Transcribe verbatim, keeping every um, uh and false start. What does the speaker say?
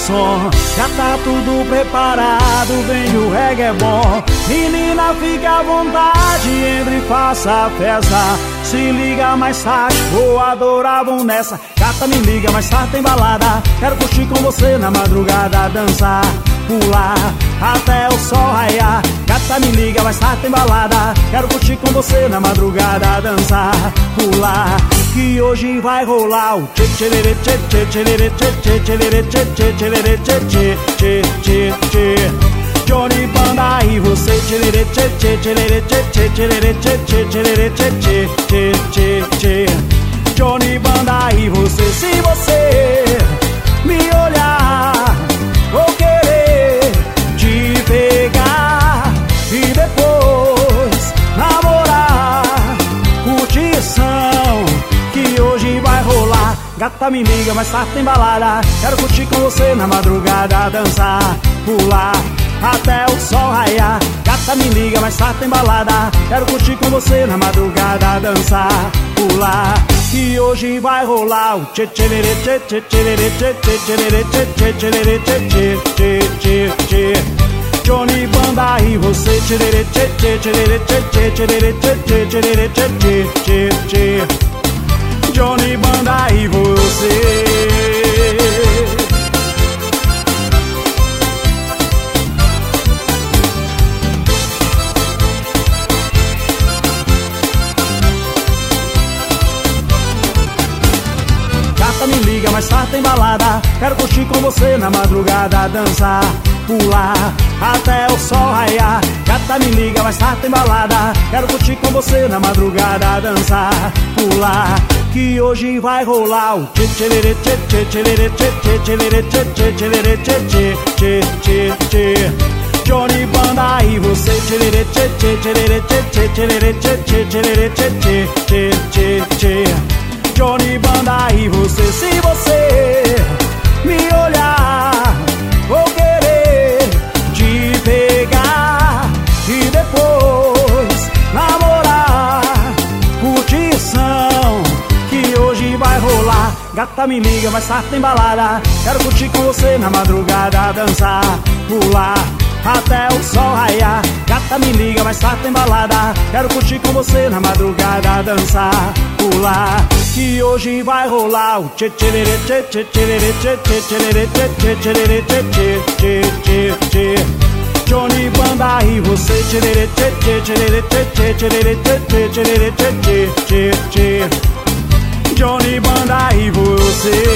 som. Já tá tudo preparado, vem o reggae é bom. Menina, fica à vontade, entre e faça a festa. Se liga mais tarde, vou adorar, vão nessa. Gata, me liga mais tarde, tem balada. Quero curtir com você na madrugada, dançar, pular até o sol raiar. Gata, me liga mais tarde, tem balada. Quero curtir com você na madrugada, dançar, pular, que hoje vai rolar o tchê tchê tchê tchê tchê tchê tchê tchê tchê tchê tchê tchê tchê tchê tchê. Johnny Banda e você tchê tchê tchê tchê tchê tchê tchê tchê tchê tchê tchê tchê. Johnny Banda e você, se você me olhar, vou querer te pegar e depois namorar. Curtição que hoje vai rolar. Gata, me liga, mais tarde tem balada. Quero curtir com você na madrugada, dançar, pular até o sol raiar. Gata, me liga, mais tarde tem balada. Quero curtir com você na madrugada, dançar, pular, que hoje vai rolar o tchê tchê tchê tchê tchê tchê tchê tchê tchê tchê tchê tchê. Johnny Banda e você tchê tchê tchê tchê tchê tchê tchê tchê tchê tchê. Johnny Banda e você. Me liga, mais tarde tem balada. Quero curtir com você na madrugada, dançar, pular até o sol raiar. Gata, me liga, mais tarde tem balada. Quero curtir com você na madrugada, dançar, pular, que hoje vai rolar o tchê tchê tchê tchê tchê tchê tchê tchê tchê tchê tchê tchê. Johnny Banda e você tchê tchê tchê tchê tchê tchê tchê tchê tchê tchê. Johnny Banda e você, se você me olhar, vou querer te pegar e depois namorar. Curtição que hoje vai rolar. Gata, me liga, mais tarde tem balada. Quero curtir com você na madrugada, dançar, pular até o sol raiar. Gata, me liga, mais tarde tem balada. Quero curtir com você na madrugada, dançar, pular, que hoje vai rolar o tchê tchê tchê tchê tchê tchê tchê tchê tchê tchê tchê tchê. Johnny Banda e você tchê tchê tchê tchê tchê tchê tchê tchê tchê. Johnny Banda e você.